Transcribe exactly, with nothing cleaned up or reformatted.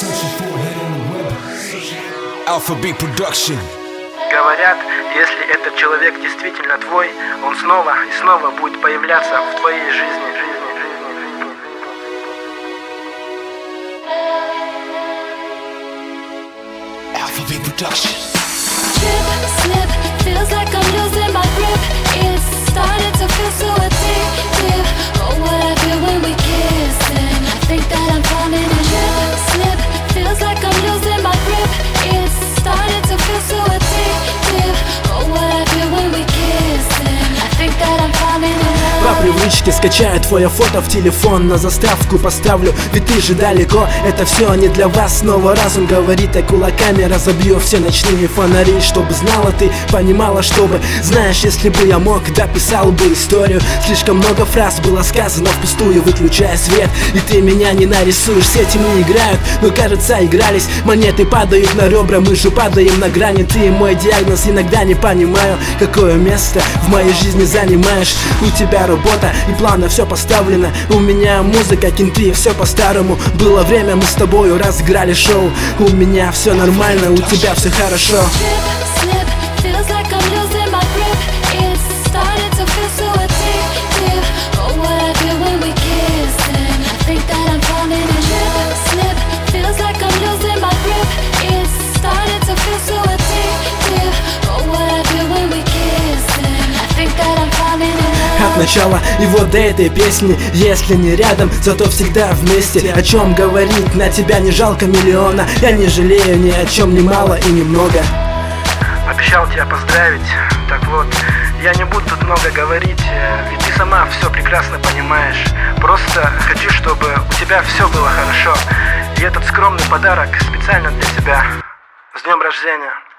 Alphabet Production. Говорят, если этот человек действительно твой, он снова и снова будет появляться в твоей жизни, жизни, жизни, жизни. Alphabet Production. Trip, slip, feels like I'm losing my grip. It's starting to feel so addictive. Oh, what I feel when we kissing. I think that I'm falling in. Trip, slip, feels like I'm losing my grip. It's starting to feel so addictive. Oh, what I feel when we kissing. I think that I'm falling in love. По привычке скачаю твое фото в телефон, на заставку поставлю, ведь ты же далеко. Это все не для вас, снова разум говорит, а кулаками разобью все ночные фонари. Чтобы знала ты, понимала, чтобы, знаешь, если бы я мог, дописал бы историю. Слишком много фраз было сказано впустую, выключая свет, и ты меня не нарисуешь. Сети не играют, но кажется игрались. Монеты падают на ребра, мы же падаем на грани. Ты мой диагноз, иногда не понимаю, какое место в моей жизни занимаешь. У тебя работа и плавно все поставлено. У меня музыка, кенты, все по-старому. Было время, мы с тобою разыграли шоу. У меня все нормально, у тебя все хорошо. От начала и вот до этой песни, если не рядом, зато всегда вместе. О чем говорить, на тебя не жалко миллиона. Я не жалею ни о чем, ни мало и ни много. Обещал тебя поздравить, так вот, я не буду тут много говорить, ведь ты сама все прекрасно понимаешь. Просто хочу, чтобы у тебя все было хорошо. И этот скромный подарок специально для тебя. С днем рождения!